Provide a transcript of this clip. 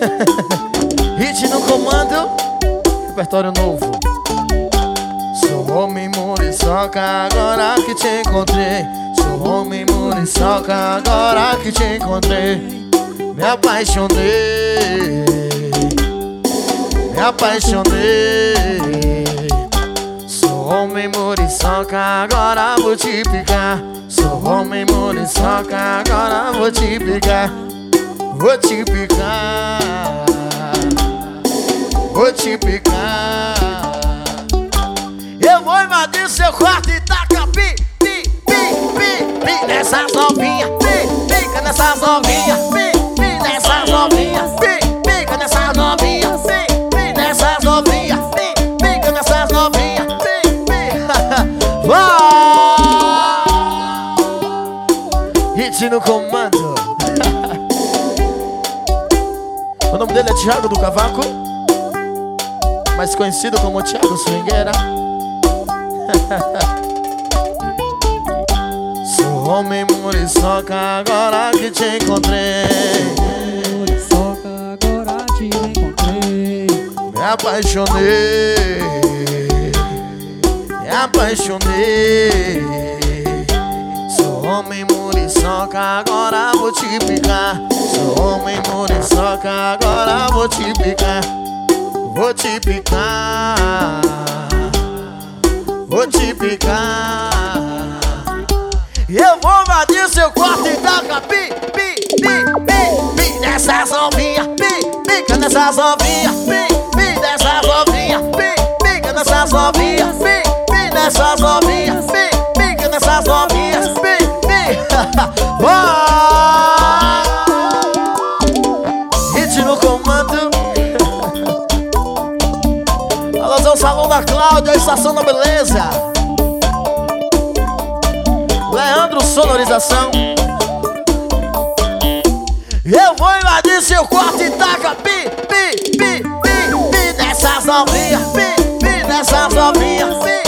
Hit no comando, repertório novo. Sou homem muriçoca, agora que te encontrei. Sou homem muriçoca, agora que te encontrei. Me apaixonei, me apaixonei. Sou homem muriçoca, agora vou te picar. Sou homem muriçoca, agora vou te picar. Vou te picar, vou te picar. Eu vou invadir seu quarto e taca pi, pi, pi, pi, pi nessas novinhas, pi, pica nessas novinhas, pi, pi nessas novinhas, pi, pica nessas novinhas, pi, pi nessas novinhas, pi, pica nessas novinhas, pi, pi. Hit no comando. O nome dele é Thiago do Cavaco, mais conhecido como Thiago Swingueira. Sou homem muriçoca, agora que te encontrei. Muriçoca, agora te encontrei. Me apaixonei, me apaixonei. Sou homem muriçoca, agora vou te picar. Sou homem muriçoca, agora vou te picar. Vou te picar, vou te picar. Eu vou invadir seu quarto e taca pi, pi, pi, pi, pi nessas novinhas, pi, pica nessas novinhas, pi, pi nessas novinhas, pi, pica nessas novinhas, pi, pi nessas novinhas, pi, pica nessas novinhas, pi, pi. Hit no comando. Alôzão, salão da Cláudia, Estação da Beleza. Leandro, sonorização. Eu vou invadir seu quarto e taca pi, pi, pi, pi, pi nessas novinhas, pi, pi nessas novinhas, pi.